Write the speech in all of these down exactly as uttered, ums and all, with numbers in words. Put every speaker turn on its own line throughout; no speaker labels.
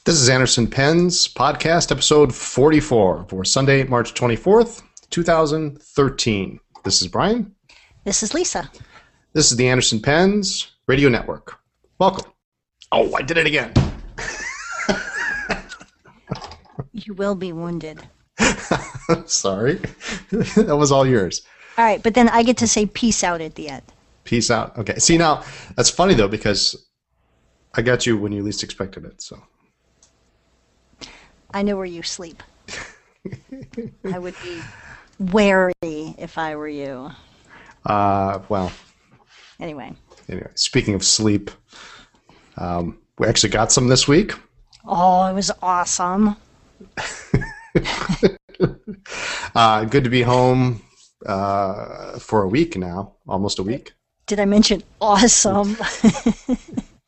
This is Anderson Penn's podcast, episode forty-four for Sunday, March twenty-fourth, two thousand thirteen. This is Brian.
This is Lisa.
This is the Anderson Penn's Radio Network. Welcome. Oh, I did it again.
You will be wounded.
Sorry. That was all yours.
All right, but then I get to say peace out at the end.
Peace out. Okay. See, now, that's funny, though, because I got you when you least expected it, so.
I know where you sleep. I would be wary if I were you.
Uh, well.
Anyway.
Anyway, speaking of sleep, um, we actually got some this week.
Oh, it was awesome.
uh, good to be home uh, for a week now, almost a week.
Did I mention awesome? I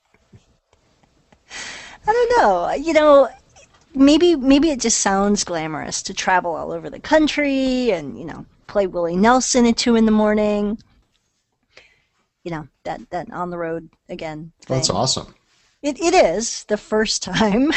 don't know. You know, maybe maybe it just sounds glamorous to travel all over the country and, you know, play Willie Nelson at two in the morning. You know, that, that on the road again thing.
That's awesome.
It It is the first time.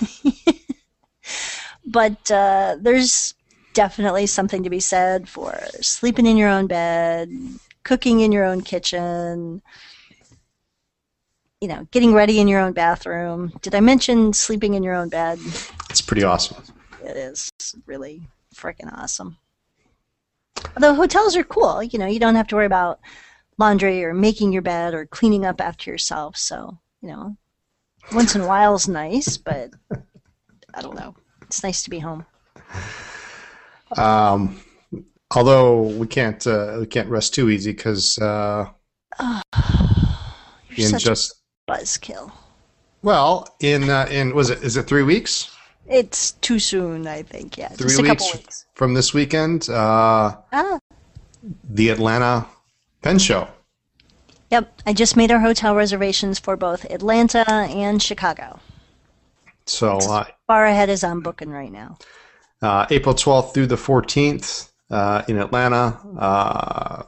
But uh, there's definitely something to be said for sleeping in your own bed, cooking in your own kitchen, you know, getting ready in your own bathroom. Did I mention sleeping in your own bed?
It's pretty awesome.
It is really freaking awesome. Although hotels are cool, you know, you don't have to worry about laundry or making your bed or cleaning up after yourself. So, you know, once in a while is nice, but I don't know. It's nice to be home.
Um, although we can't uh, we can't rest too easy because uh,
oh, you're
in
such
just
a buzzkill.
well in uh, in was it is it three weeks?
It's too soon, I think. Yeah,
Three
just a
weeks,
couple weeks.
from this weekend. Uh,
Ah,
the Atlanta Penn Show.
yep. I just made our hotel reservations for both Atlanta and Chicago.
So uh,
Far ahead as I'm booking right now.
uh, April twelfth through the fourteenth uh, in Atlanta. Uh,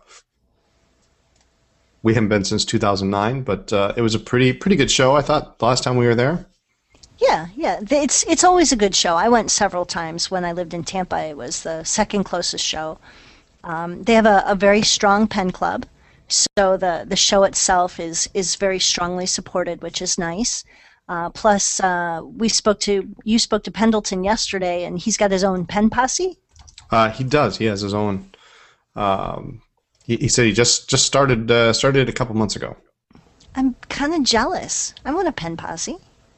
we haven't been since two thousand nine, but uh, it was a pretty pretty good show. I thought the last time we were there.
Yeah, yeah. th- It's it's always a good show. I went several times when I lived in Tampa. It was the second closest show. Um, they have a, a very strong pen club, so the, the show itself is is very strongly supported, which is nice. Uh, plus, uh, we spoke to you spoke to Pendleton yesterday, and he's got his own pen posse.
Uh, he does. He has his own. Um, he, he said he just just started uh, started a couple months ago.
I'm kind of jealous. I want a pen posse.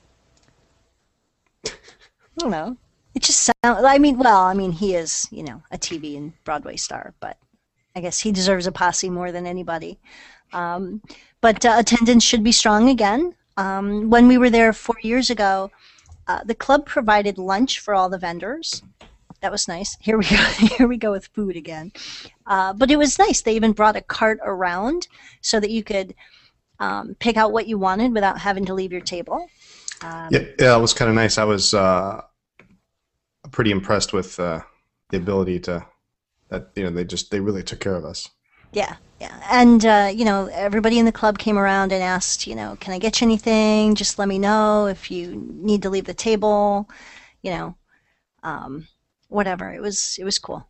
I don't know. It just sounds. I mean, well, I mean, he is, you know, a T V and Broadway star, but I guess he deserves a posse more than anybody. Um, but uh, attendance should be strong again. Um, when we were there four years ago, uh, the club provided lunch for all the vendors. That was nice. Here we go. Here we go with food again. Uh, but it was nice. They even brought a cart around so that you could um, pick out what you wanted without having to leave your table. Um,
Yeah, yeah, it was kind of nice. I was uh, pretty impressed with uh, the ability to that. You know, they just they really took care of us.
Yeah, yeah. And, uh, you know, everybody in the club came around and asked, you know, can I get you anything? Just let me know if you need to leave the table, you know, um, whatever. It was it was cool.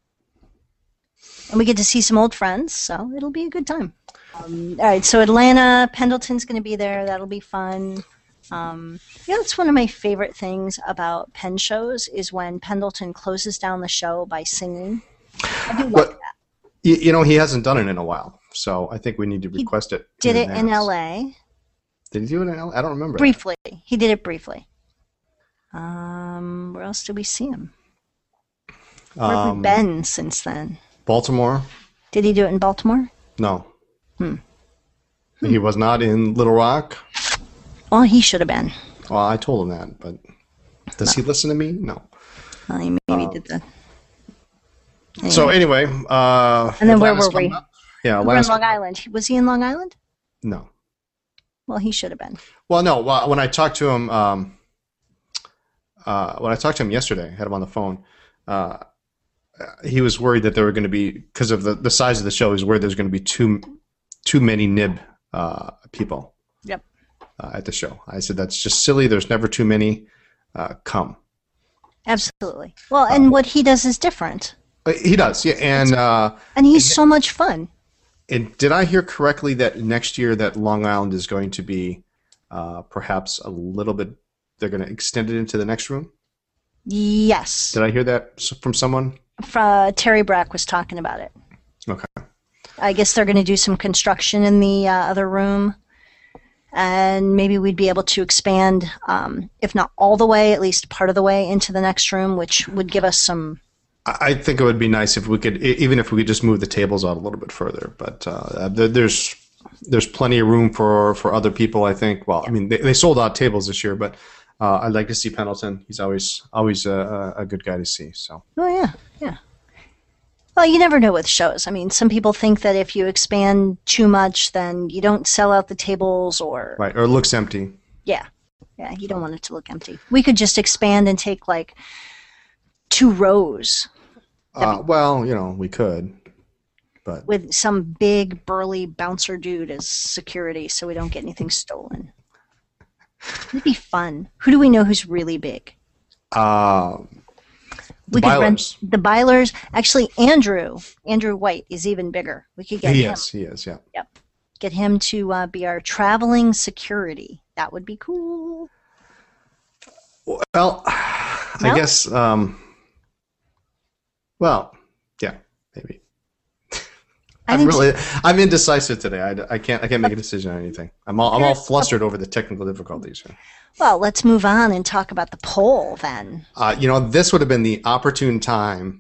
And we get to see some old friends, so it'll be a good time. Um, all right, so Atlanta, Pendleton's going to be there. That'll be fun. Um, you know, it's one of my favorite things about Penn shows is when Pendleton closes down the show by singing. I do like
But
that.
you, you know, he hasn't done it in a while, so I think we need to
He
request it.
Did it in
advance.
L A
Did he do it in L A? I don't remember. that.
briefly. He did it briefly. Um, where else did we see him? Where have
Um,
we been since then?
Baltimore?
Did he do it in Baltimore?
No.
Hmm.
He was not in Little Rock.
Well, he should have been.
Well, I told him that, but does he listen to me? No.
Well, he maybe did the.
So anyway, uh,
And then where
Atlanta's
were we?
coming up. Yeah,
We were in
Atlanta's
Long Island. Was he in Long Island?
no.
Well, he should have been.
Well, no. Well, when I talked to him, um, uh, when I talked to him yesterday, I had him on the phone. Uh, he was worried that there were going to be, because of the, the size of the show, he's worried there's going to be too too many N I B uh, people
Yep.
uh, at the show. I said that's just silly. There's never too many. uh, come.
Absolutely. Well,
Uh,
and what he does is different.
he does, yeah. And uh,
And he's so much fun.
and did I hear correctly that next year that Long Island is going to be uh, perhaps a little bit? They're going to extend it into the next room.
Yes.
Did I hear that s- from someone?
Fra- Terry Brack was talking about it.
Okay.
I guess they're going to do some construction in the uh, other room. And maybe we'd be able to expand, um, if not all the way, at least part of the way into the next room, which would give us some.
I I think it would be nice if we could, e- even if we could just move the tables out a little bit further. But uh, there, there's there's plenty of room for, for other people. I think. Well, I mean, they, they sold out tables this year, but uh, I'd like to see Pendleton. He's always always a, a good guy to see. So
Oh, yeah, yeah. Well, you never know with shows. I mean, some people think that if you expand too much, then you don't sell out the tables, or
right, or it looks empty.
yeah, yeah, you don't want it to look empty. We could just expand and take like two rows
Uh, well, you know, we could, but
with some big burly bouncer dude as security, so we don't get anything stolen. It'd be fun. Who do we know who's really big?
uh, the
We could rent
Bylers.
the Bylers. Actually, Andrew Andrew White is even bigger. We could get
He
him.
is. He is. Yeah.
Yep. Get him to uh, be our traveling security. That would be cool.
Well, I
No?
guess. Um, well, yeah, maybe.
I
I'm
think
really, I'm indecisive today. I, I can't, I can't make a decision on anything. I'm all, I'm all flustered over the technical difficulties here.
Well, let's move on and talk about the poll then.
Uh, you know, this would have been the opportune time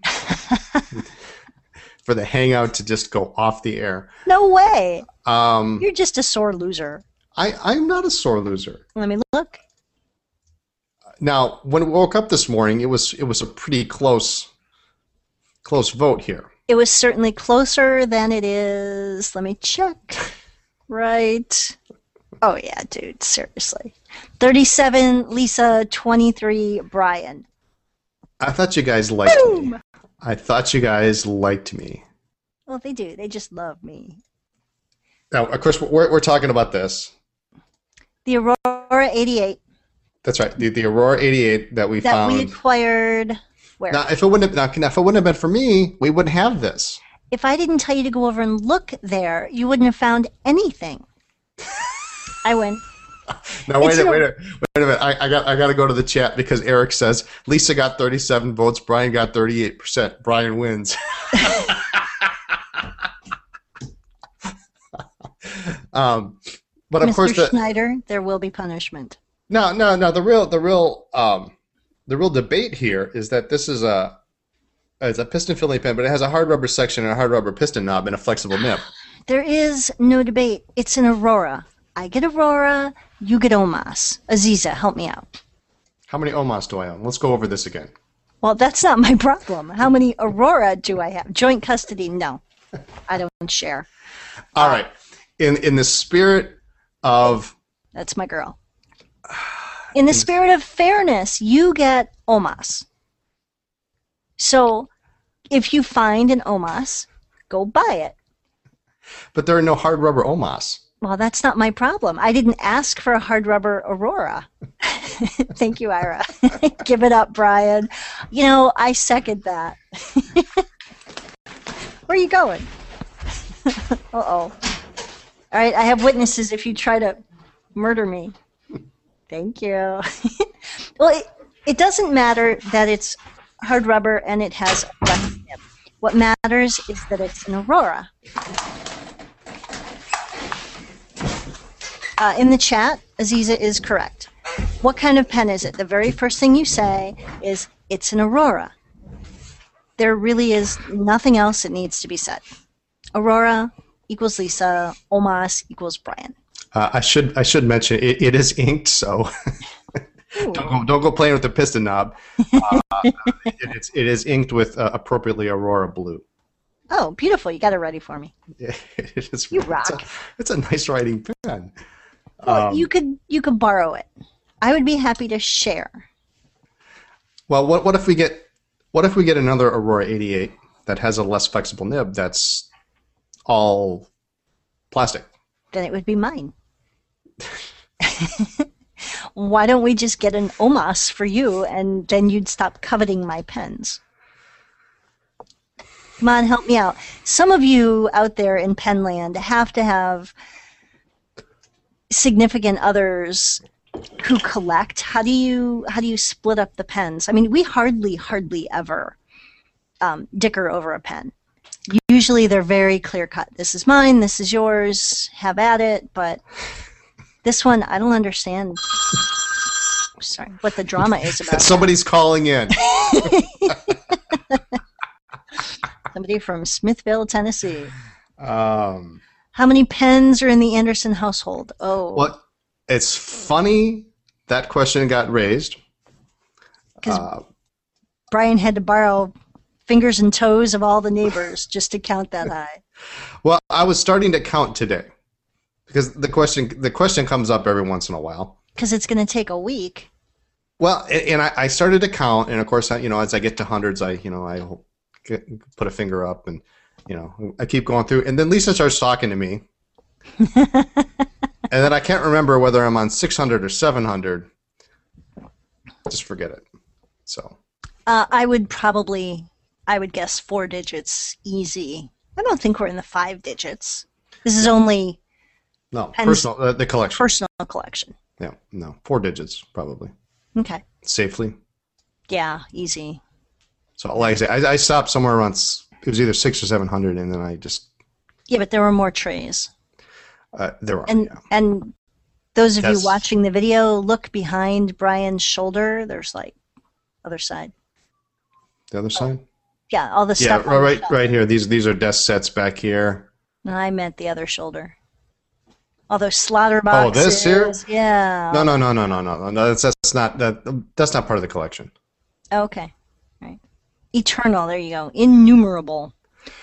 for the hangout to just go off the air.
No way.
Um,
You're just a sore loser.
I, I'm not a sore loser.
Let me look.
Now, when we woke up this morning, it was, it was a pretty close, close vote here.
It was certainly closer than it is. Let me check. Right. Oh, yeah, dude. Seriously. thirty-seven, Lisa. twenty-three, Brian.
I thought you guys liked me.
Boom.
I thought you guys liked me.
Well, they do. They just love me.
Now, of course, we're, we're talking about this.
The Aurora eighty-eight
That's right. The, the Aurora eighty-eight that we
that
found.
we acquired. Where?
Now, if it wouldn't have, now, if it wouldn't have been for me, we wouldn't have this.
If I didn't tell you to go over and look there, you wouldn't have found anything. I win.
Now, wait
It's
a
an-
wait a wait a minute. I, I got I got to go to the chat because Eric says Lisa got thirty-seven votes, Brian got thirty-eight percent. Brian wins. um, but of
Mister
course, the,
Schneider, there will be punishment.
no, no, no. The real the real um, the real debate here is that this is a it's a piston filling pen, but it has a hard rubber section and a hard rubber piston knob and a flexible nib.
There is no debate. It's an Aurora. I get Aurora, you get Omas. Aziza, help me out.
How many Omas do I own? Let's go over this again.
Well, that's not my problem. How many Aurora do I have? Joint custody? No. I don't share.
All right. In in the spirit of
That's my girl. In the spirit of fairness, you get Omas. So if you find an Omas, go buy it.
but there are no hard rubber Omas.
Well, that's not my problem. I didn't ask for a hard rubber Aurora. Thank you, Ira. Give it up, Brian. You know, I second that. Where are you going? Uh-oh. All right, I have witnesses if you try to murder me. Thank you. Well, it, it doesn't matter that it's hard rubber and it has a flex nib. What matters is that it's an Aurora. Uh, in the chat, Aziza is correct. What kind of pen is it? The very first thing you say is, it's an Aurora. There really is nothing else that needs to be said. Aurora equals Lisa, Omas equals Brian.
Uh, I should I should mention it, it is inked, so don't go don't go playing with the piston knob. Uh, it, it's it is inked with uh, appropriately Aurora blue.
Oh, beautiful. You got it ready for me.
It is,
You
It's
rock.
a, it's a nice writing pen.
Well,
Um,
you could you could borrow it. I would be happy to share.
Well, what what if we get what if we get another Aurora eighty-eight that has a less flexible nib that's all plastic?
Then it would be mine. Why don't we just get an Omas for you, and then you'd stop coveting my pens? Come on, help me out. Some of you out there in Penland have to have significant others who collect. How do you how do you split up the pens? I mean, we hardly hardly ever um, dicker over a pen. Usually they're very clear cut. This is mine. This is yours. Have at it. But this one, I don't understand. Sorry, what the drama is about.
Somebody's calling in.
Somebody from Smithville, Tennessee.
Um,
How many pens are in the Anderson household? Oh.
Well, it's funny that question got raised.
Because
Uh,
Brian had to borrow fingers and toes of all the neighbors just to count that high.
well, I was starting to count today because the question the question comes up every once in a while.
Because it's going to take a week.
Well, a- and I, I started to count, and of course, I, you know, as I get to hundreds, I you know I get, put a finger up, and you know I keep going through, and then Lisa starts talking to me, and then I can't remember whether I'm on six hundred or seven hundred. Just forget it. So.
Uh, I would probably, I would guess four digits easy. I don't think we're in the five digits. This is only
No,
pens-
personal, uh, the collection.
personal collection.
Yeah, no, four digits probably
Okay.
safely.
Yeah, easy.
So, like I say, I, I stopped somewhere around. s- It was either six or seven hundred, and then I just
Yeah, but there were more trays.
uh, there are.
And
Yeah.
and those of
That's-
you watching the video, look behind Brian's shoulder. There's like other side.
The other side.
Yeah, all the
Yeah,
stuff. on the
right,
shelf.
right here. These these are desk sets back here.
No, I meant the other shoulder. All those slaughter
Oh,
boxes.
this here?
Yeah.
No, no, no, no, no, no, no. That's that's not that. That's not part of the collection.
Okay. Right. Eternal. There you go. Innumerable.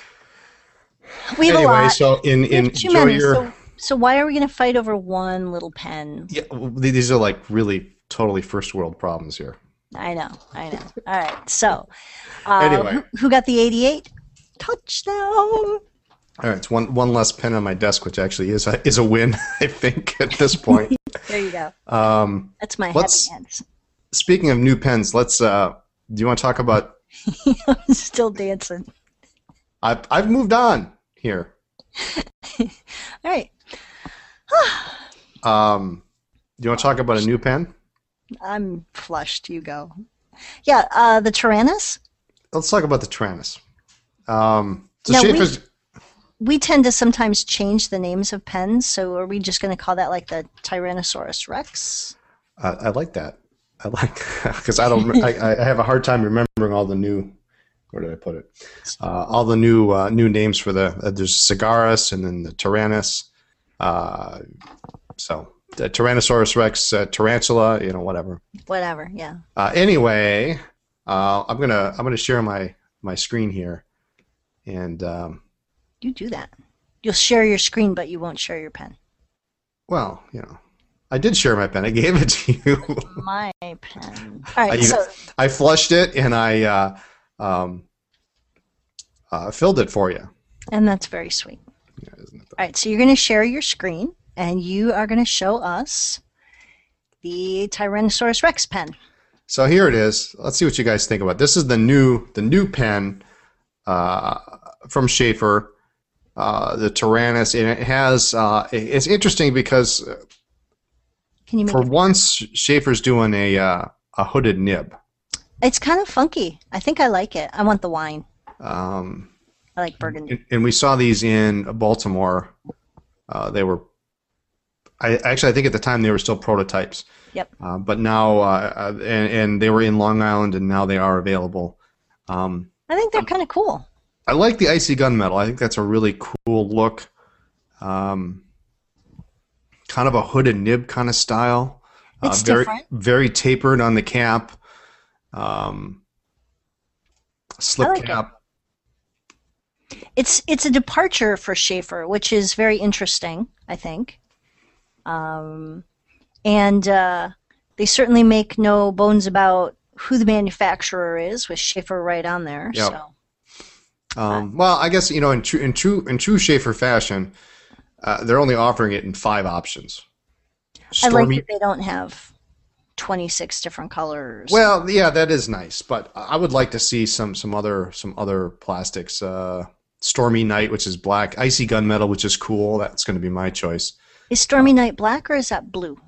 We have a
Anyway,
lot.
so in
We have
in
too
enjoy
many.
your.
So, so why are we going to fight over one little pen?
Yeah, well, these are like really totally first world problems here.
I know. I know. All right. So, uh,
Anyway.
who, who got the eighty-eight? Touchdown.
All right, it's one one less pen on my desk, which actually is a, is a win, I think, at this point.
There you go.
Um,
That's my
Let's-
happy hands.
speaking of new pens, let's. Uh, do you want to talk about?
I'm still dancing.
I've I've moved on here.
All right.
Um, do you want to talk about a new pen?
I'm flushed. You go. Yeah. Uh, the Tyrannus.
Let's talk about the Tyrannus. Um, so
Now, we-
Schaefer's.
We tend to sometimes change the names of pens, so are we just going to call that like the Tyrannosaurus Rex?
Uh, I like that. I like because I don't. I, I have a hard time remembering all the new. Where did I put it? Uh, all the new uh, new names for the uh, there's Cigaris and then the Tyrannus. Uh, so the Tyrannosaurus Rex, uh, Tarantula, you know, whatever.
Whatever. Yeah.
Uh, anyway, uh, I'm gonna I'm gonna share my my screen here, and um,
You do that. You'll share your screen, but you won't share your pen.
well, you know, I did share my pen. I gave it to you.
My pen. All right.
I,
So
I flushed it and I uh, um, uh, filled it for you.
and that's very sweet.
Yeah, isn't it?
All right. So you're going to share your screen, and you are going to show us the Tyrannosaurus Rex pen.
So here it is. Let's see what you guys think about. This is the new the new pen uh, from Schaefer, uh, the Tyrannus, and it has. Uh, it- it's interesting because
Can you make
for
it?
once Schaefer's doing a uh, a hooded nib.
It's kind of funky. I think I like it. I want the wine.
Um,
I like burgundy.
and, and we saw these in Baltimore. Uh, they were. I actually I think at the time they were still prototypes.
Yep.
Uh, but now, uh, uh, and, and they were in Long Island, and now they are available. Um,
I think they're kind of cool.
I like the icy gunmetal. I think that's a really cool look. Um, kind of a hooded nib kind of style.
It's
uh, very,
different.
very tapered on the cap. Um, slip
I like it.
cap.
It's it's a departure for Schaefer, which is very interesting, I think. Um, and uh, they certainly make no bones about who the manufacturer is, with Schaefer right on there.
Yep.
So
Um, well, I guess you know in true in true in true Schaefer fashion, uh, they're only offering it in five options.
I like
Stormy,
that they don't have twenty-six different colors.
Well, yeah, that is nice, but I would like to see some some other some other plastics. Uh, Stormy Night, which is black, Icy Gunmetal, which is cool. That's going to be my choice.
Is Stormy Night black or is that blue?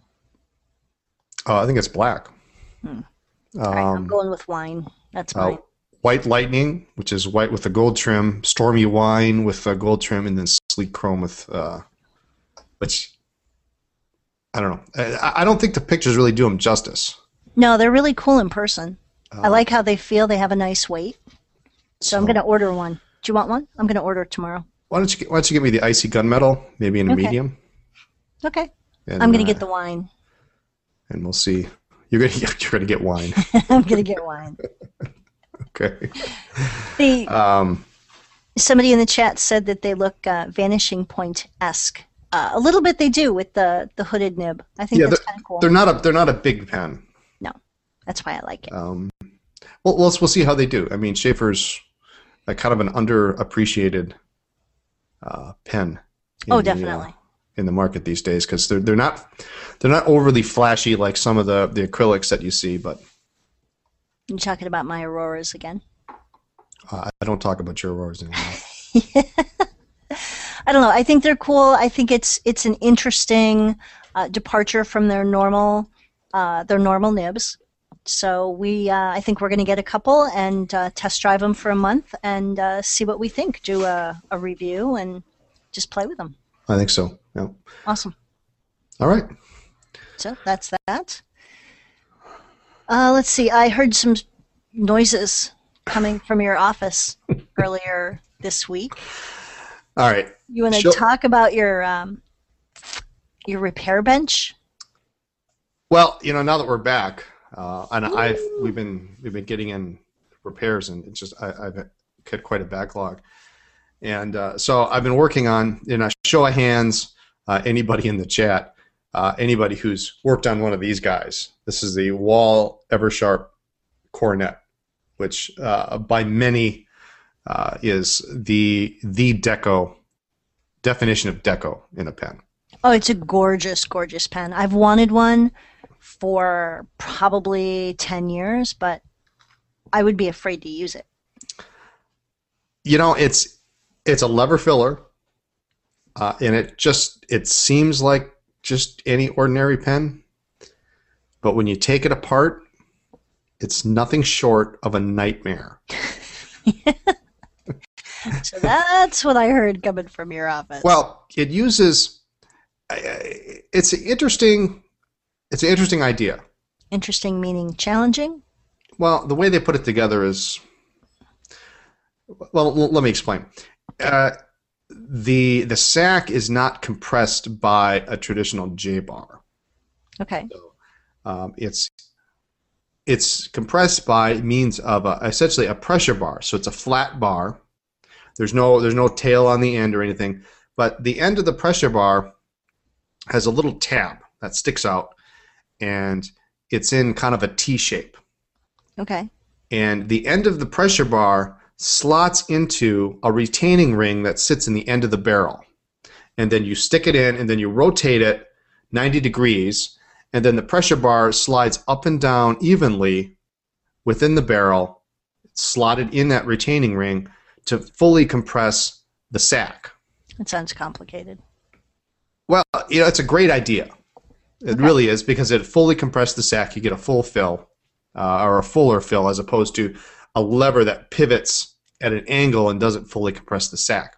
Uh, I think it's black.
Hmm. All right, I'm
Um,
going with wine. That's
uh,
mine.
White Lightning, which is white with a gold trim. Stormy Wine with a gold trim, and then Sleek Chrome with, uh, which I don't know. I, I don't think the pictures really do them justice.
No, they're really cool in person. I
Uh,
like how they feel. They have a nice weight. So I'm
so
going to order one. Do you want one? I'm going to order it tomorrow.
why don't you get, why don't you get me the Icy Gunmetal, maybe in a
Okay.
medium,
Okay.
and
I'm going to
uh,
get the wine.
and we'll see. You're gonna you're gonna get wine.
I'm going to get wine.
Okay.
The
Um,
Somebody in the chat said that they look uh, Vanishing Point-esque. Uh, a little bit they do with the, the hooded nib. I think
yeah,
that's
they're,
kind of cool.
they're not a they're not a big pen.
No, that's why I like it.
Um, well, we'll we'll see how they do. I mean, Schaefer's a kind of an underappreciated uh, pen. in
Oh,
the, uh,
definitely.
in the market these days because they're they're not they're not overly flashy like some of the the acrylics that you see. But
You're talking about my Auroras again.
uh, I don't talk about your Auroras anymore.
I don't know. I think they're cool. I think it's it's an interesting uh, departure from their normal uh, their normal nibs. So we, uh, I think we're going to get a couple and uh, test drive them for a month and uh, see what we think. Do a, a review and just play with them.
I think so. Yeah.
Awesome.
All right.
So that's that. Uh, let's see. I heard some noises coming from your office earlier this week.
All right.
You want to
Sure.
talk about your um, your repair bench?
Well, you know, now that we're back, uh, and I've we've been we've been getting in repairs, and it's just I, I've had quite a backlog, and uh, so I've been working on. In a show of hands, uh, anybody in the chat, uh, anybody who's worked on one of these guys. This is the Wall Eversharp Coronet, which uh, by many uh, is the the deco definition of deco in a pen.
Oh, it's a gorgeous, gorgeous pen. I've wanted one for probably ten years, but I would be afraid to use it.
You know, it's it's a lever filler, uh, and it just it seems like just any ordinary pen, but when you take it apart, it's nothing short of a nightmare.
So that's what I heard coming from your office.
Well, it uses it's an interesting it's an interesting idea.
Interesting meaning challenging?
Well, the way they put it together is well. l- Let me explain. Uh, the the sack is not compressed by a traditional J bar.
Okay.
Um, it's it's compressed by means of a, essentially a pressure bar. So it's a flat bar. There's no there's no tail on the end or anything, but the end of the pressure bar has a little tab that sticks out, and it's in kind of a T shape.
Okay.
And the end of the pressure bar slots into a retaining ring that sits in the end of the barrel. And then you stick it in, and then you rotate it ninety degrees, and then the pressure bar slides up and down evenly within the barrel, slotted in that retaining ring to fully compress the sack.
That sounds complicated.
Well, you know, it's a great idea. It
Okay.
really is, because it fully compressed the sack. You get a full fill, uh, or a fuller fill, as opposed to a lever that pivots at an angle and doesn't fully compress the sack.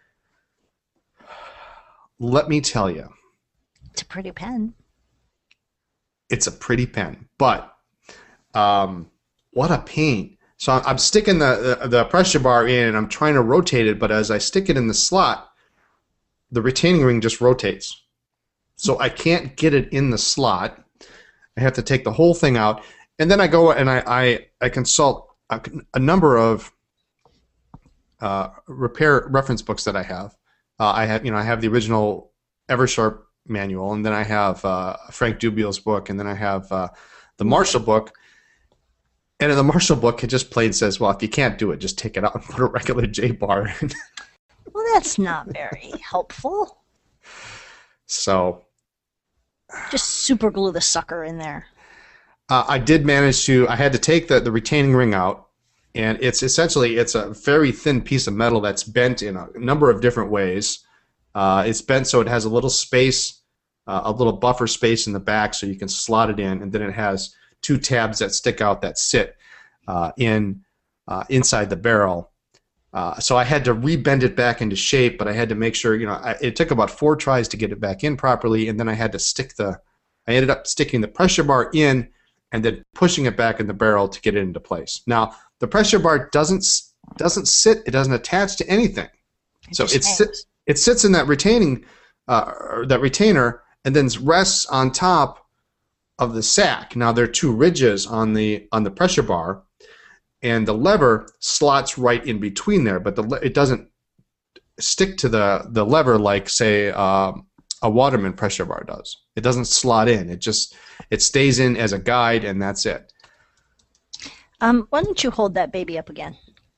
Let me tell you,
It's a pretty pen.
it's a pretty pen, but um, what a pain. So I'm, I'm sticking the, the, the pressure bar in, and I'm trying to rotate it, but as I stick it in the slot, the retaining ring just rotates. So I can't get it in the slot. I have to take the whole thing out, and then I go and I, I, I consult a, a number of uh, repair reference books that I have. Uh, I have, you know, I have the original Eversharp manual, and then I have uh, Frank Dubiel's book, and then I have uh, the Marshall book. And in the Marshall book, it just plain says, well, if you can't do it, just take it out and put a regular J bar in.
Well, that's not very helpful.
So,
Just super glue the sucker in there.
Uh, I did manage to. I had to take the, the retaining ring out, and it's essentially it's a very thin piece of metal that's bent in a number of different ways. Uh, it's bent so it has a little space, uh, a little buffer space in the back, so you can slot it in, and then it has two tabs that stick out that sit uh, in uh, inside the barrel. Uh, so I had to rebend it back into shape, but I had to make sure, you know, I, it took about four tries to get it back in properly, and then I had to stick the. I ended up sticking the pressure bar in, and then pushing it back in the barrel to get it into place. Now, the pressure bar doesn't doesn't sit, it doesn't attach to anything.
It
So
just
it
hangs.
sits it sits in that retaining uh, or that retainer and then rests on top of the sack. Now there are two ridges on the on the pressure bar, and the lever slots right in between there, but the le- it doesn't stick to the the lever like say um, a Waterman pressure bar does. It doesn't slot in. It just it stays in as a guide, and that's it.
Um, why don't you hold that baby up again?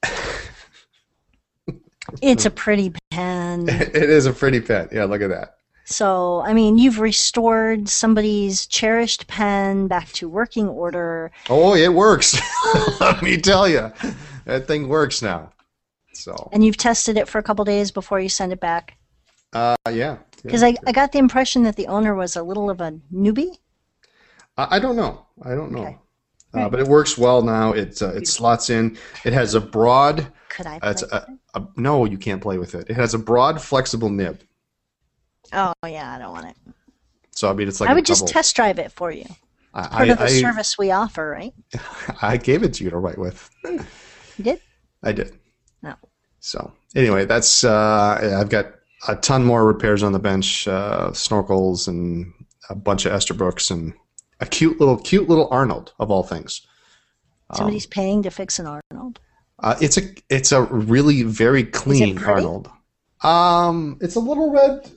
It's a pretty pen.
It is a pretty pen. Yeah, look at that.
So, I mean, you've restored somebody's cherished pen back to working order.
Oh, it works. Let me tell you, that thing works now. So,
And you've tested it for a couple days before you send it back.
uh, yeah.
Because
yeah.
I, I got the impression that the owner was a little of a newbie.
I I don't know. I don't know.
Okay.
Uh, but it works well now. It uh, it slots in. It has a broad.
Could I
Uh,
play
it's
with
a,
it?
a, no, you can't play with it. It has a broad, flexible nib.
Oh, yeah, I don't want it.
So I mean, it's like
I
a
would just
double-
test drive it for you.
I,
Part of the
I,
service we offer, right?
I gave it to you to write with.
You did?
I did.
No.
So anyway, that's uh, yeah, I've got a ton more repairs on the bench, uh, snorkels and a bunch of Esterbrookes and a cute little, cute little Arnold of all things.
Somebody's paying to fix an Arnold.
Uh, it's a, it's a really very clean
pretty?
Arnold. Um, it's a little red.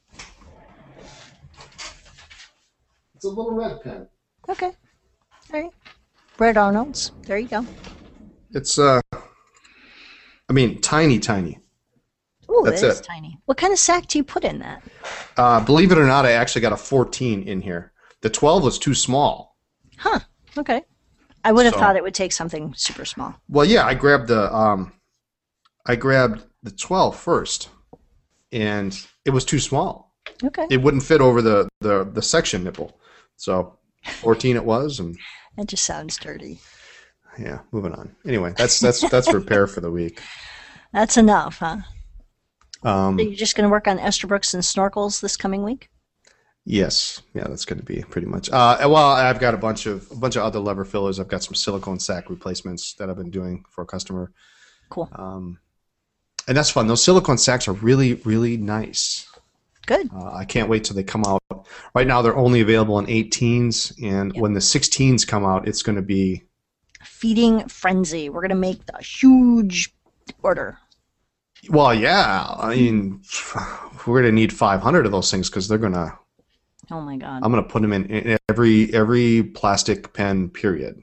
It's a little red pen.
Okay. All right. Red Arnolds. There you go.
It's uh, I mean, tiny, tiny.
Ooh,
That's
that is
it.
tiny. What kind of sack do you put in that?
Uh, believe it or not, I actually got a fourteen in here. The twelve was too small.
Huh. Okay. I would have
So-
thought it would take something super small.
Well, yeah, I grabbed the um, I grabbed the twelve first, and it was too small.
Okay.
It wouldn't fit over the the, the section nipple. So fourteen it was, and
That just sounds dirty.
yeah, moving on. Anyway, that's that's that's repair for the week.
That's enough, huh?
Um,
So you're just going to work on Esterbrookes and snorkels this coming week?
yes, yeah, that's going to be pretty much. Uh, well, I've got a bunch of a bunch of other lever fillers. I've got some silicone sack replacements that I've been doing for a customer.
Cool.
Um, and that's fun. Those silicone sacks are really, really nice.
Good.
Uh, I can't wait till they come out. Right now, they're only available in eighteens, and
Yep.
when the sixteens come out, it's going to be.
Feeding frenzy. We're going to make the huge order.
Well, yeah. I mean, we're going to need five hundred of those things because they're going to.
Oh my God.
I'm going to put them in, in every every plastic pen. Period.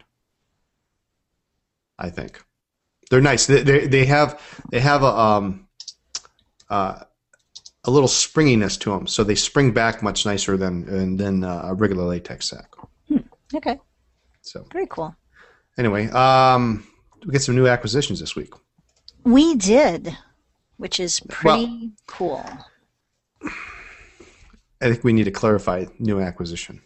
I think they're nice. They they, they have they have a um uh, a little springiness to them, so they spring back much nicer than than uh, a regular latex sack.
Okay.
So
Very cool.
anyway, um, we get some new acquisitions this week.
We did, which is pretty cool.
I think we need to clarify new acquisition.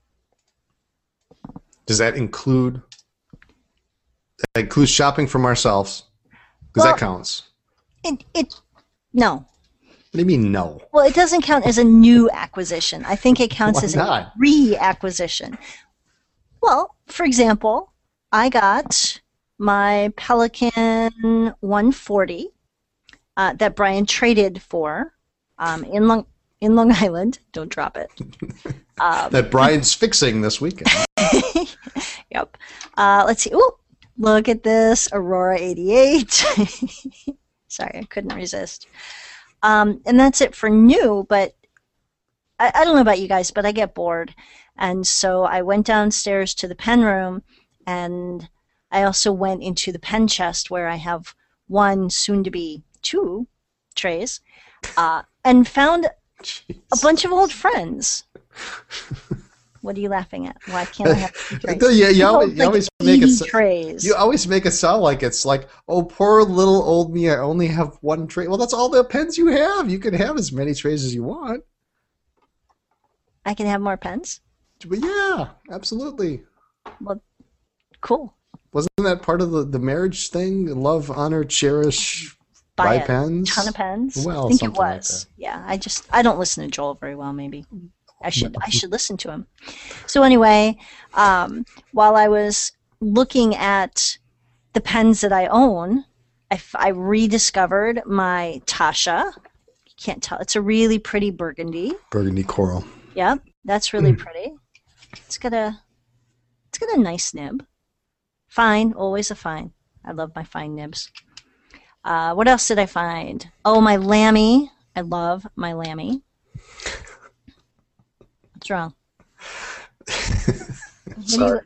Does that include that includes shopping from ourselves? Because
Well-
that counts.
It, it, no.
What do you mean no?
Well, it doesn't count as a new acquisition. I think it counts
Why
as
not?
a re-acquisition. Well, for example, I got my Pelican one forty uh, that Brian traded for um, in Long in Long Island. Don't drop it. Um,
That Brian's fixing this weekend.
Yep. Uh, let's see. Ooh, look at this Aurora eighty-eight. Sorry, I couldn't resist. Um, and that's it for new, but I, I don't know about you guys, but I get bored. And so I went downstairs to the pen room, and I also went into the pen chest where I have one, soon to be two trays, uh, and found a bunch of old friends. What are you laughing at? Why can't I have three trays?
yeah, you
You
always,
hold
you
like
always make it.
eighty
so-
trays.
You always make it sound like it's like, oh, poor little old me. I only have one tray. Well, that's all the pens you have. You can have as many trays as you want.
I can have more pens?
But yeah, absolutely.
Well, cool.
Wasn't that part of the, the marriage thing? Love, honor, cherish,
Buy
buy
a
pens?
ton of pens.
Well,
I think it
something like
was. Yeah, I just I don't listen to Joel very well. Maybe I should I should listen to him. So anyway, um, while I was looking at the pens that I own, I, f- I rediscovered my Tasha. You can't tell. It's a really pretty burgundy.
Burgundy coral.
Yep, that's really pretty. It's got a it's got a nice nib. Fine, always a fine. I love my fine nibs. Uh, what else did I find? Oh, my Lamy. I love my Lamy. What's wrong? What do you-
Sorry.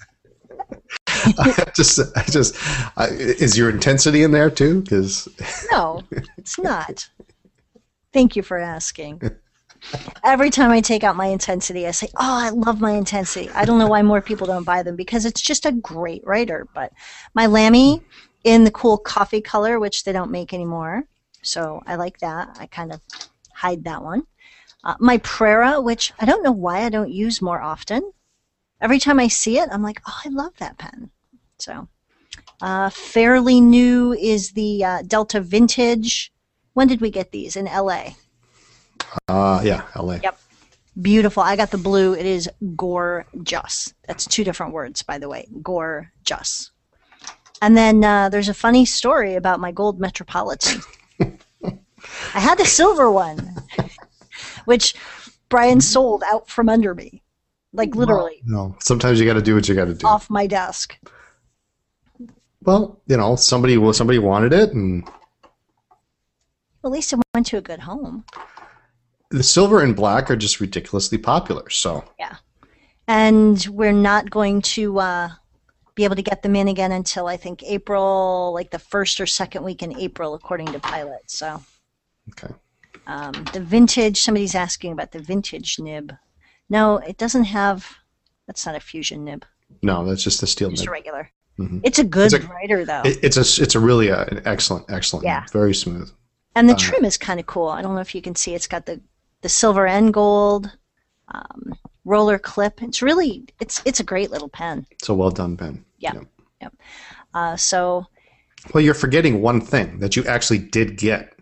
I just, I just, I, is your intensity in there too? Because
No, it's not. Thank you for asking. Every time I take out my intensity, I say, oh, I love my intensity. I don't know why more people don't buy them because it's just a great writer. But my Lamy in the cool coffee color, which they don't make anymore. So I like that. I kind of hide that one. Uh, my Prera, which I don't know why I don't use more often. Every time I see it, I'm like, oh, I love that pen. So uh, fairly new is the uh, Delta Vintage. When did we get these? In L A.
uh, yeah, L A.
Yep. Beautiful. I got the blue. It is gorgeous. That's two different words, by the way. Gorgeous. And then uh, there's a funny story about my gold Metropolitan. I had the silver one, which Brian sold out from under me. Like literally
No, sometimes you got to do what you got to do.
off my desk.
Well, you know, somebody well, somebody wanted it, and
At least it went to a good home.
the silver and black are just ridiculously popular. So
Yeah. And we're not going to uh, be able to get them in again until I think April, like the first or second week in April, according to Pilot. So
okay.
um, the vintage, somebody's asking about the vintage nib. No, it doesn't have, that's not a fusion nib,
No, that's just the steel
just
nib.
a regular.
Mhm.
It's a good
It's a-
writer, though.
It, it's a it's a really uh, an excellent excellent
Yeah.
nib. Very smooth.
And the
uh,
trim is kind of cool. I don't know if you can see. It's got the, the silver and gold um, roller clip. It's really, it's it's a great little pen.
It's a well done pen.
Yeah. Yep. Uh, so
Well, you're forgetting one thing that you actually did get.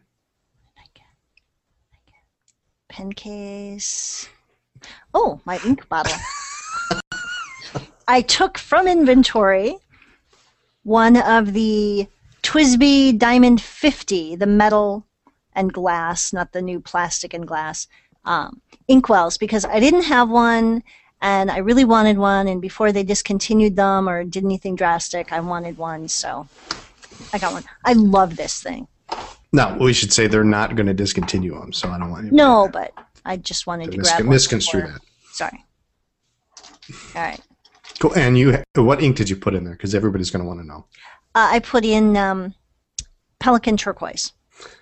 pen case. Oh, my ink bottle. I took from inventory one of the Twisby Diamond fifty, the metal and glass, not the new plastic and glass, um, inkwells, because I didn't have one and I really wanted one, and before they discontinued them or did anything drastic, I wanted one, so I got one. I love this thing.
No, we should say they're not going to discontinue them, so I don't want you
No, but I just wanted to
mis-
grab one.
misconstrue
before-
that.
Sorry. All right.
Cool. And you, what ink did you put in there? Because everybody's going to want to know.
Uh, I put in um, Pelican turquoise.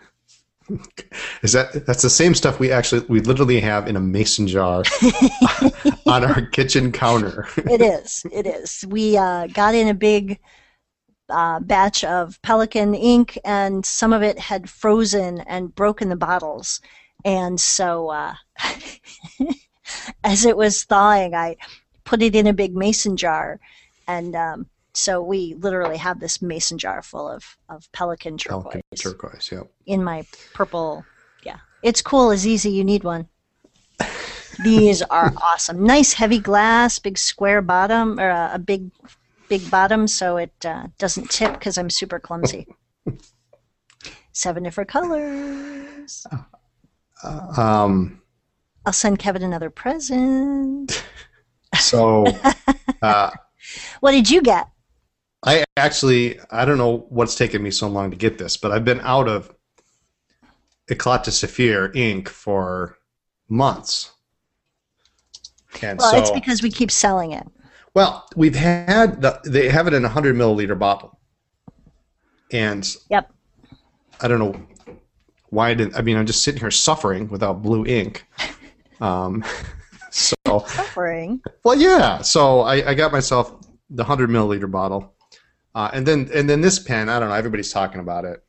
Is that that's the same stuff we actually we literally have in a mason jar on our kitchen counter?
It is. It is. We uh, got in a big uh, batch of Pelican ink, and some of it had frozen and broken the bottles. And so, uh, as it was thawing, I put it in a big mason jar, and um, so we literally have this mason jar full of, of Pelican turquoise.
Pelican turquoise, yeah.
In my purple. Yeah, it's cool. It's easy. You need one. These are awesome. Nice heavy glass, big square bottom, or a, a big, big bottom, so it uh, doesn't tip because I'm super clumsy. Seven different colors.
Um,
I'll send Kevin another present.
so uh,
What did you get?
I actually I don't know what's taken me so long to get this, but I've been out of Eclat de Saphir ink for months. And
Well,
so,
it's because we keep selling it.
well, we've had the, they have it in a hundred milliliter bottle, and
Yep.
I don't know why I didn't. I mean, I'm just sitting here suffering without blue ink. Um, so So,
Suffering.
well, yeah. So I, I got myself the hundred milliliter bottle, uh, and then and then this pen. I don't know. Everybody's talking about it.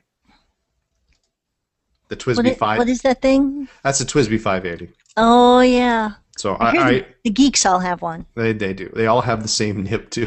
The
What
TWSBI
is,
five.
what is that thing?
That's the TWSBI five eighty.
Oh, yeah.
So
I
I,
hear
I
the, the geeks all have one.
they they do. They all have the same nib too.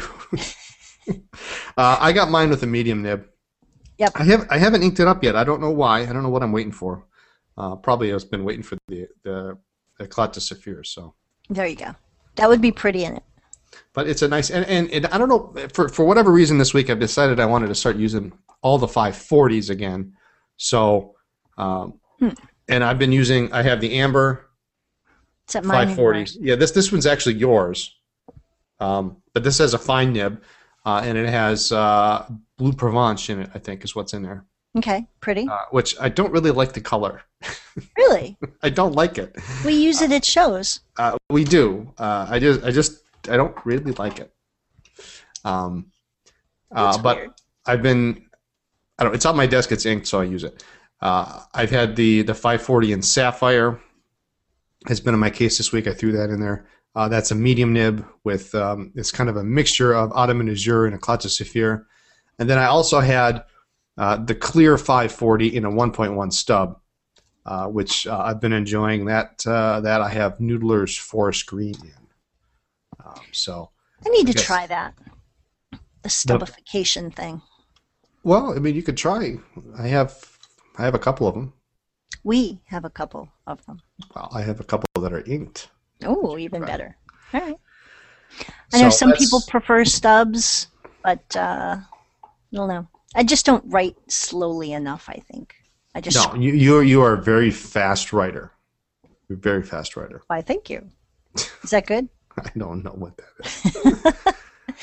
uh, I got mine with a medium nib.
Yep.
I have I haven't inked it up yet. I don't know why. I don't know what I'm waiting for. Uh, probably I've been waiting for the the Eclat de Saphir. So.
There you go. That would be pretty in it.
But it's a nice and, and, and I don't know for for whatever reason this week I've decided I wanted to start using all the five forties again. So, um,
hmm.
and I've been using. I have the Amber five forties. Yeah, this this one's actually yours, um, but this has a fine nib, uh, and it has uh, Blue Provence in it. I think is what's in there.
Okay, pretty.
Uh, which I don't really like the color.
Really?
I don't like it.
We use it at shows.
Uh, we do. Uh, I just I just I don't really like it. Um, uh, but
weird.
I've been. I don't. It's on my desk. It's inked, so I use it. Uh, I've had the the five forty in Sapphire. Has been in my case this week. I threw that in there. Uh, that's a medium nib with um, it's kind of a mixture of Ottoman Azure and Eclat de Saphir. And then I also had uh, the clear five forty in a one point one stub, uh, which uh, I've been enjoying. That uh, that I have Noodler's Forest Green in. Um, so
I need
I
to
guess-
try that. The stubification thing.
Well, I mean, you could try. I have I have a couple of them.
We have a couple of them.
Well, I have a couple that are inked.
Oh, even
Right.
better. All right. I know
So
some
that's-
people prefer stubs, but uh, I don't know. I just don't write slowly enough, I think. I just
No, you you are, you are a very fast writer. You're a very fast writer.
Why, thank you. Is that good?
I don't know what that is.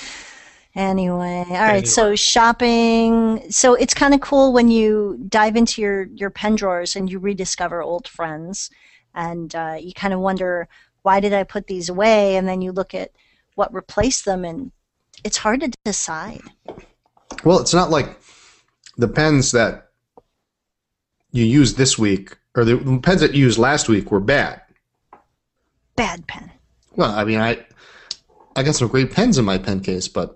Anyway, all right. So shopping. So it's kind of cool when you dive into your your pen drawers and you rediscover old friends, and uh, you kind of wonder, why did I put these away? And then you look at what replaced them, and it's hard to decide.
Well, it's not like the pens that you used this week or the pens that you used last week were bad.
Bad pen.
Well, I mean, I I got some great pens in my pen case, but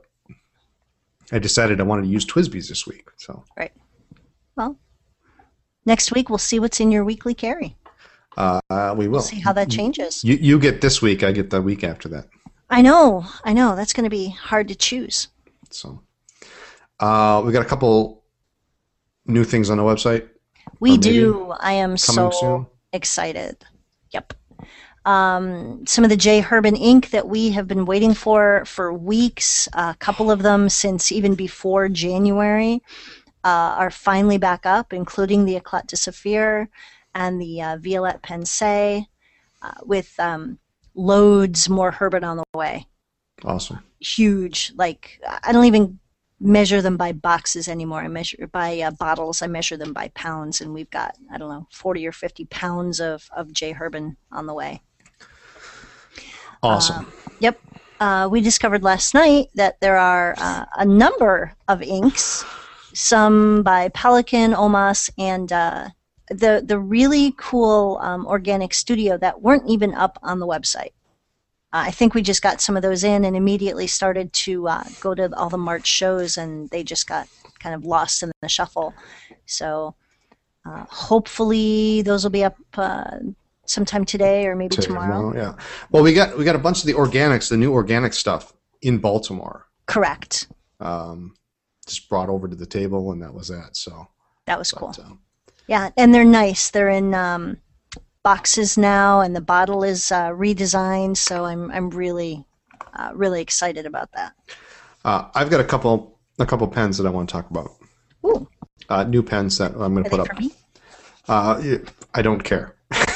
I decided I wanted to use TWSBIs this week. So
Right. Well, next week we'll see what's in your weekly carry.
uh, we will
We'll see how that changes.
You you get this week, I get the week after that.
I know. I know. That's going to be hard to choose.
So uh, we got a couple new things on the website.
We
Or maybe
do. I am so
coming soon.
excited. Yep. Um, some of the J. Herbin ink that we have been waiting for for weeks, a couple of them since even before January, uh, are finally back up, including the Eclat de Saphir and the uh, Violette Pensée, uh, with um, loads more Herbin on the way.
Awesome.
Huge. Like, I don't even measure them by boxes anymore. I measure by uh, bottles. I measure them by pounds, and we've got, I don't know, forty or fifty pounds of, of J. Herbin on the way.
Awesome.
Yep. Uh, we discovered last night that there are uh, a number of inks, some by Pelican, Omas, and uh, the the really cool um, organic studio that weren't even up on the website. Uh, I think we just got some of those in and immediately started to uh, go to all the March shows, and they just got kind of lost in the shuffle. So uh, hopefully those will be up uh, sometime today or maybe
Today,
tomorrow.
Yeah. Well, we got we got a bunch of the organics, the new organic stuff in Baltimore.
Correct.
Um, just brought over to the table, and that was that. So
That was cool.
but, um,
Yeah, and they're nice. They're in um, boxes now, and the bottle is uh, redesigned. So I'm I'm really uh, really excited about that.
uh, I've got a couple a couple pens that I want to talk about.
Ooh,
Uh, new pens that I'm going to
are
put
they
up.
for me?
Uh, I don't care.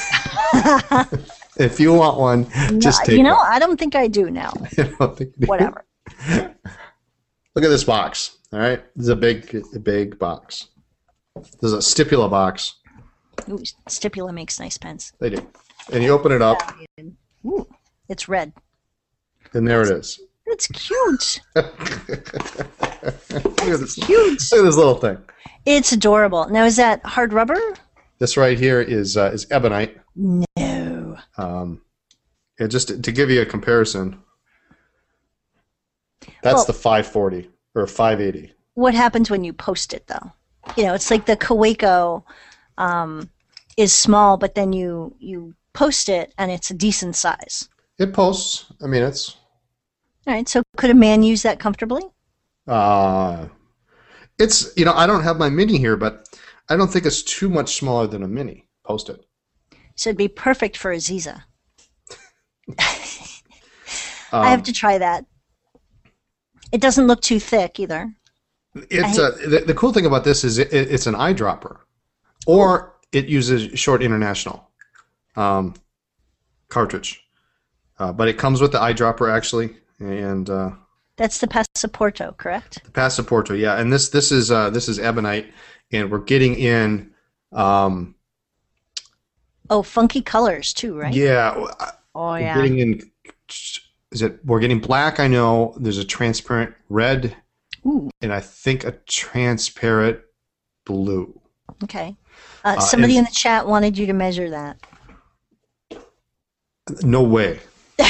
If you want one, just
No,
take
you know,
one.
I don't think I do now.
I don't think you do.
Whatever.
Look at this box. All right, this is a big, a big box. This is a Stipula box.
Ooh, Stipula makes nice pens.
They do, and you open it up,
Ooh, it's red.
and there it is.
It's cute.
Look at this.
Cute.
Look at this little thing.
It's adorable. Now, is that hard rubber?
This right here is uh, is ebonite.
No.
Um, Yeah, just to, to give you a comparison, that's
Well,
the five forty or five eighty.
what happens when you post it though? You know, it's like the Kaweco um, is small, but then you you post it and it's a decent size.
It posts. I mean, it's
All right, so could a man use that comfortably?
uh, it's you know I don't have my mini here, but I don't think it's too much smaller than a mini. Post it.
So it'd be perfect for Aziza. I have
Um,
to try that. It doesn't look too thick either.
it's uh, the, the cool thing about this is it, it's an eyedropper, or it uses short international um, cartridge, uh, but it comes with the eyedropper actually, and uh,
That's the Passaporto, correct?
the Passaporto, yeah. And this this is uh, this is ebonite, and we're getting in, um,
Oh, funky colors too, right?
yeah,
Oh
we're
yeah.
getting in. Is it? We're getting black. I know there's a transparent red,
Ooh,
and I think a transparent blue.
okay. Uh,
Uh,
somebody
and
in the chat wanted you to measure that.
no way.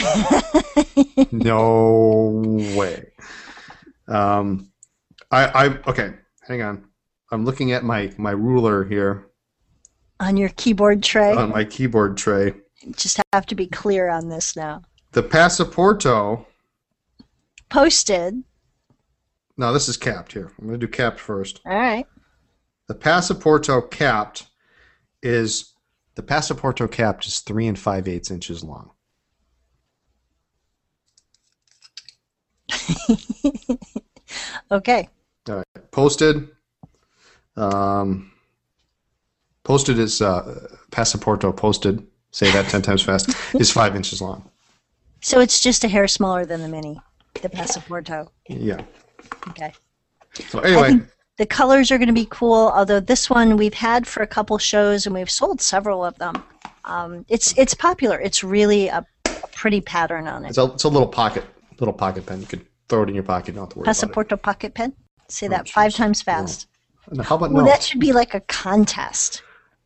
No way. Um, I, I, okay, hang on. I'm looking at my, my ruler here
On your keyboard tray.
on my keyboard tray.
Just have to be clear on this now.
The Passaporto,
Posted.
now this is capped here. I'm going to do capped first.
All right.
The Passaporto capped is, the Passaporto capped is three and five eighths inches long.
Okay.
All right, posted. Um, posted is uh, Passaporto posted. Say that ten times fast. Is five inches long.
So it's just a hair smaller than the mini, the Passaporto.
Yeah.
Okay.
So
I
anyway,
think the colors are going to be cool. Although this one we've had for a couple shows and we've sold several of them. Um, it's it's popular. It's really a, a pretty pattern on it.
it's a it's a little pocket little pocket pen. You could throw it in your pocket. You don't have to worry
Passaporto pocket pen. Say
Oh,
that five
jeez.
times fast.
about it. How about
Well,
no?
that should be like a contest.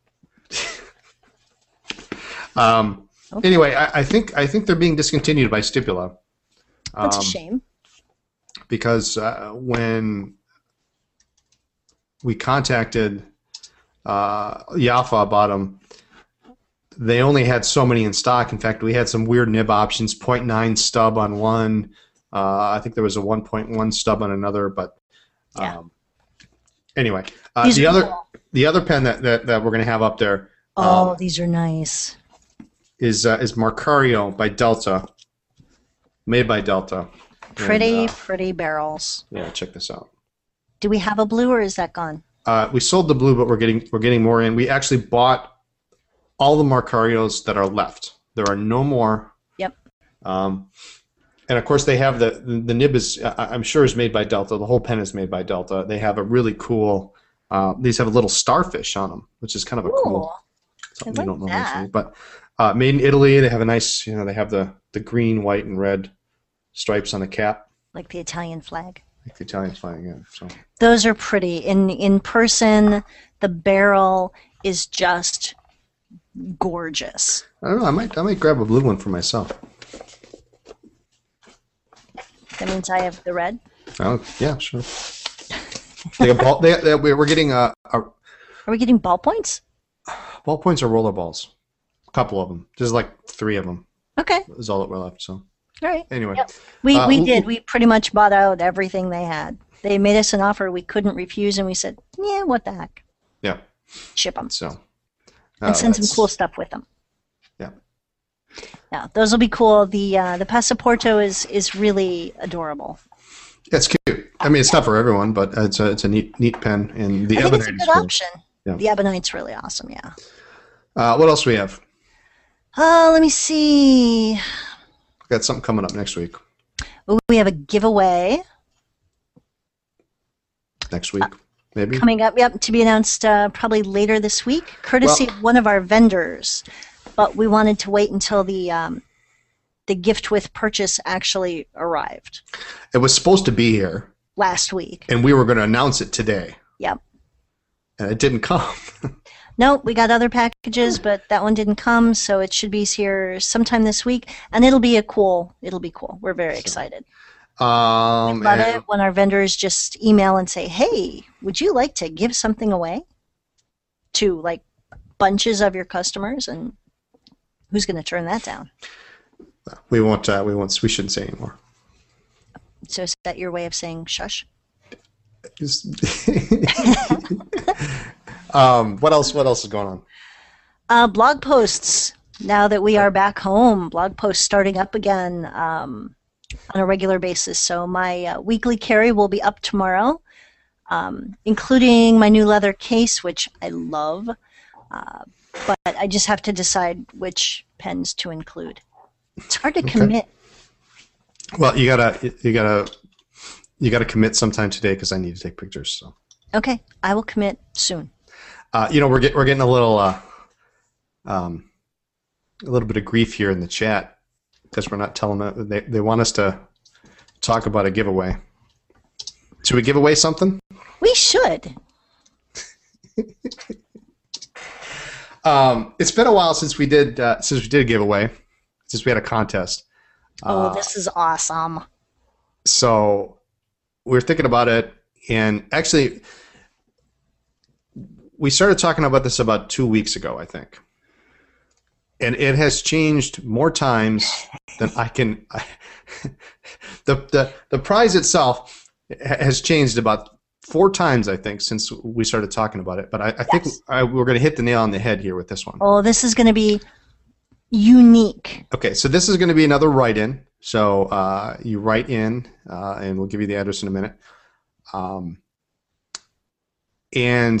Um,
Okay.
anyway, I, I think I think they're being discontinued by Stipula.
That's
um,
a shame.
because uh, when we contacted uh, Yafa about them, they only had so many in stock. In fact, we had some weird nib options: zero point nine stub on one. Uh, I think there was a one point one stub on another. But
Yeah.
um, anyway, uh,
These
the
are
other
cool.
the other pen that, that, that we're going to have up there
Oh,
um,
these are nice.
is uh, is Marcario by Delta, made by Delta.
Pretty,
And, uh,
pretty barrels.
yeah, check this out.
Do we have a blue or is that gone?
Uh, we sold the blue, but we're getting we're getting more in. We actually bought all the Marcarios that are left. There are no more.
Yep.
Um, and of course, they have the the, the nib is I- I'm sure is made by Delta. The whole pen is made by Delta. They have a really cool. Uh, these have a little starfish on them, which is kind of a cool something
I
you don't
like
normally
that.
see. But uh, made in Italy. They have a nice you know they have the the green, white, and red stripes on the cap,
like the Italian flag.
like the Italian flag. Yeah. So
Those are pretty. In in person, the barrel is just gorgeous.
I don't know. I might I might grab a blue one for myself.
That means I have the red.
Oh yeah, sure. They got ball, they, they, we're getting uh, a
Are we getting ballpoints?
ballpoints or roller balls. A couple of them. Just like three of them
Okay.
is all that were left. So
All right.
anyway,
Yep. We
Uh,
we
w-
did. We pretty much bought out everything they had. They made us an offer we couldn't refuse, and we said, "Yeah, what the heck?
yeah.
Ship them
So uh,
and send some
that's-
cool stuff with them."
Yeah.
Yeah, those will be cool. The uh, the Passaporto is is really adorable.
It's cute. I mean, it's not for everyone, but it's a it's a neat neat pen, and the
I think it's a
ebonite is
good
cool.
option.
Yeah.
The Ebonite's really awesome. Yeah.
Uh, what else do we have?
Uh, let me see.
We got something coming up next week.
Ooh, we have a giveaway
Next week, maybe.
coming up. Yep, to be announced uh, probably later this week, courtesy
Well-
of one of our vendors. But we wanted to wait until the um, the gift with purchase actually arrived
It was supposed to be here,
last week.
and we were going to announce it today,
Yep.
and it didn't come.
No, we got other packages, but that one didn't come, so it should be here sometime this week, and it'll be a cool. It'll be cool. We're very
So,
excited.
um,
Love
and
it when our vendors just email and say, "Hey, would you like to give something away to like bunches of your customers?" And who's going to turn that down?
we won't. Uh, we won't. We shouldn't say anymore.
So is that your way of saying shush?
Just- um, what else? What else is going on?
Uh, blog posts. Now that we are back home, blog posts starting up again um, on a regular basis. So my uh, weekly carry will be up tomorrow, um, including my new leather case, which I love. Uh, but I just have to decide which pens to include. It's hard to
Okay.
commit.
Well, you gotta. You gotta. You gotta commit sometime today because I need to take pictures. So,
Okay, I will commit soon.
uh, you know, we're getting we're getting a little. Uh, um, a little bit of grief here in the chat because we're not telling them. They they want us to talk about a giveaway. Should we give away something?
We should.
Um, it's been a while since we did uh, since we did a giveaway, since we had a contest.
Oh,
Uh,
this is awesome.
so we were thinking about it, and actually, we started talking about this about two weeks ago, I think, and it has changed more times than I can. I, the the the prize itself has changed about four times, I think, since we started talking about it. But I, I think
Yes.
I, we're going to hit the nail on the head here with this one.
Oh, this is going to be unique.
Okay, so this is going to be another write-in. So uh, you write in, uh, and we'll give you the address in a minute. Um, and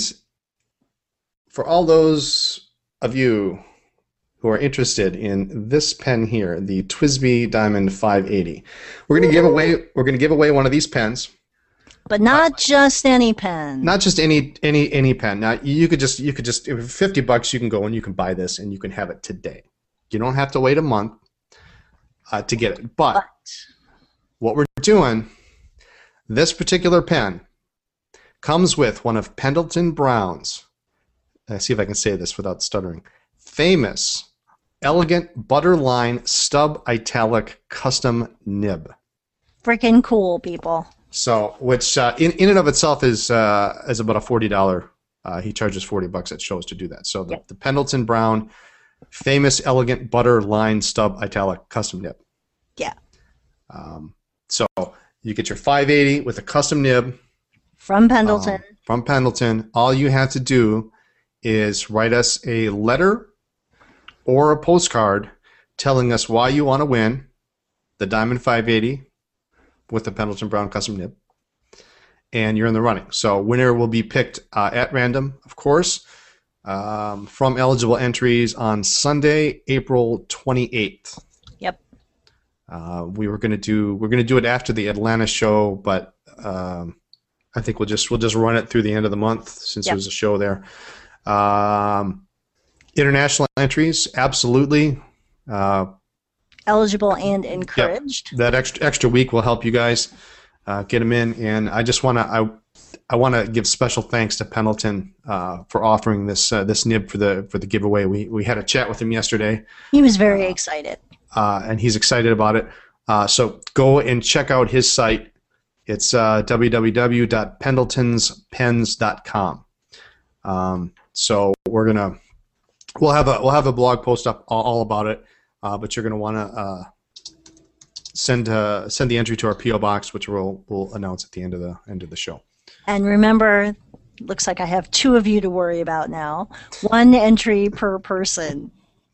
for all those of you who are interested in this pen here, the TWSBI Diamond five eighty, we're going to give away. We're going to give away one of these pens.
But not just any pen.
Not just any any any pen. Now you could just you could just if fifty bucks you can go and you can buy this and you can have it today. You don't have to wait a month uh, to get it. But
But
what we're doing, this particular pen comes with one of Pendleton Brown's. Let's see if I can say this without stuttering. Famous, elegant butter line stub italic custom nib.
freaking cool, people.
So, which uh, in in and of itself is uh, is about a forty dollar. Uh, he charges forty bucks at shows to do that. So the,
Yep.
the Pendleton Brown, famous elegant butter line stub italic custom nib.
Yeah.
Um, so you get your five eighty with a custom nib
From Pendleton.
um, from Pendleton. All you have to do is write us a letter or a postcard telling us why you want to win the Diamond five eighty with the Pendleton Brown custom nib, and you're in the running. So winner will be picked uh, at random, of course, um, from eligible entries on Sunday, April twenty-eighth.
Yep.
Uh, we were gonna do we're gonna do it after the Atlanta show, but um, I think we'll just we'll just run it through the end of the month since
Yep.
there's a show there. Um, international entries, absolutely. Uh,
Eligible and encouraged.
that extra extra week will help you guys uh, get them in, and I just want to I I want to give special thanks to Pendleton uh, for offering this uh, this nib for the for the giveaway. We we had a chat with him yesterday,
He was very excited.
uh, and he's excited about it. Uh, so go and check out his site. It's uh, w w w dot pendletons pens dot com. Um, so we're gonna we'll have a we'll have a blog post up all, all about it. Uh, but you're going to want to uh, send uh, send the entry to our P O box, which we'll we'll announce at the end of the end of the show.
And remember, looks like I have two of you to worry about now. One entry per person.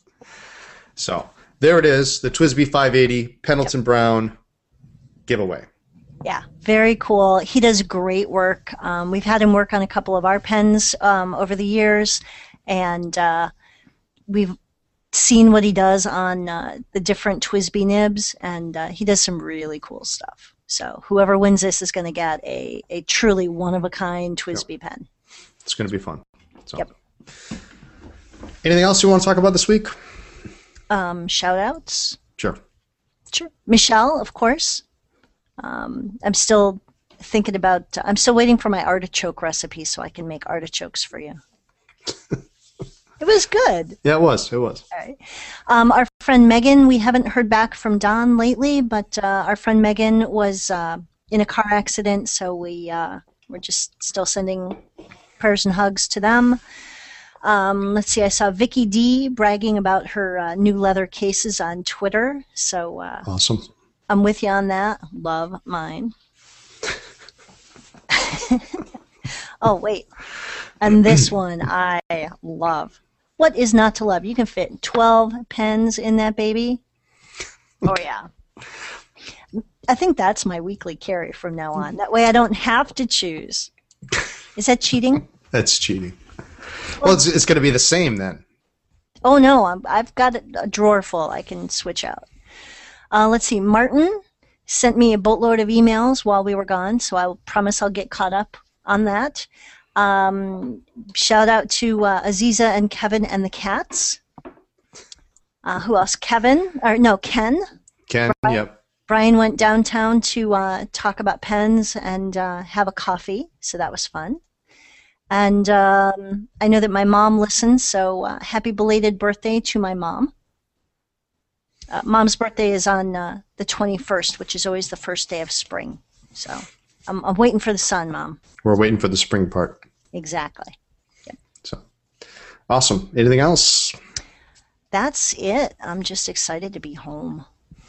So there it is, the TWSBI five eighty Pendleton Brown giveaway.
Yeah, very cool. He does great work. Um, we've had him work on a couple of our pens um, over the years, and uh, we've seen what he does on uh, the different TWSBI nibs, and uh, he does some really cool stuff. So whoever wins this is going to get a, a truly one-of-a-kind TWSBI pen.
It's going to be fun. So.
Yep.
Anything else you want to talk about this week?
Um, shout-outs?
Sure.
Sure. Michelle, of course. Um, I'm still thinking about, I'm still waiting for my artichoke recipe so I can make artichokes for you. It was good.
Yeah, it was. It was.
All right. Um, our friend Megan, we haven't heard back from Don lately, but uh, our friend Megan was uh, in a car accident, so we uh, we're just still sending prayers and hugs to them. Um, let's see, I saw Vicky D bragging about her uh, new leather cases on Twitter, so uh,
Awesome.
I'm with you on that. Love mine. Oh, wait. And this one I love. What is not to love? You can fit twelve pens in that baby. Oh, yeah. I think that's my weekly carry from now on. That way I don't have to choose. Is that cheating?
That's cheating. Well, it's, it's going to be the same then.
Oh, no. I'm, I've got a drawer full I can switch out. Uh, let's see. Martin sent me a boatload of emails while we were gone, so I promise I'll get caught up on that. Um, shout out to uh, Aziza and Kevin and the cats. Uh, who else? Kevin, or no, Ken.
Ken,
Brian,
yep.
Brian went downtown to uh, talk about pens and uh, have a coffee, so that was fun. And um, I know that my mom listens, so uh, happy belated birthday to my mom. Uh, Mom's birthday is on uh, the twenty-first, which is always the first day of spring. So I'm, I'm waiting for the sun, Mom.
We're waiting for the spring part.
Exactly. Yep.
So awesome. Anything else?
That's it. I'm just excited to be home.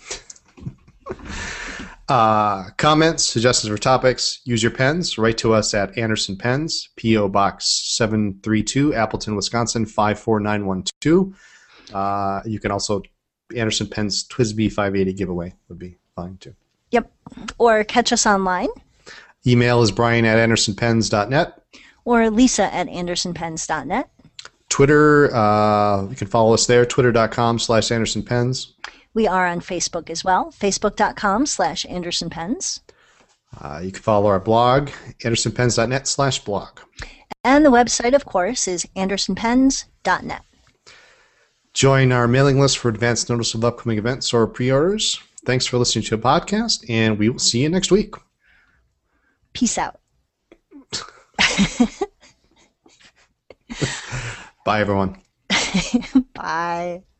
Uh, comments, suggestions for topics, use your pens. Write to us at Anderson Pens, P O Box seven three two, Appleton, Wisconsin five four nine one two. Uh, you can also, Anderson Pens T W S B I five eighty giveaway would be fine too.
Yep. Or catch us online.
Email is brian at anderson pens dot net.
Or Lisa at anderson pens dot net.
Twitter, uh, you can follow us there, twitter.com slash andersonpens.
We are on Facebook as well, facebook.com slash andersonpens.
Uh, you can follow our blog, andersonpens.net slash blog.
And the website, of course, is anderson pens dot net.
Join our mailing list for advance notice of upcoming events or pre-orders. Thanks for listening to a podcast, and we will see you next week.
Peace out.
Bye, everyone.
Bye.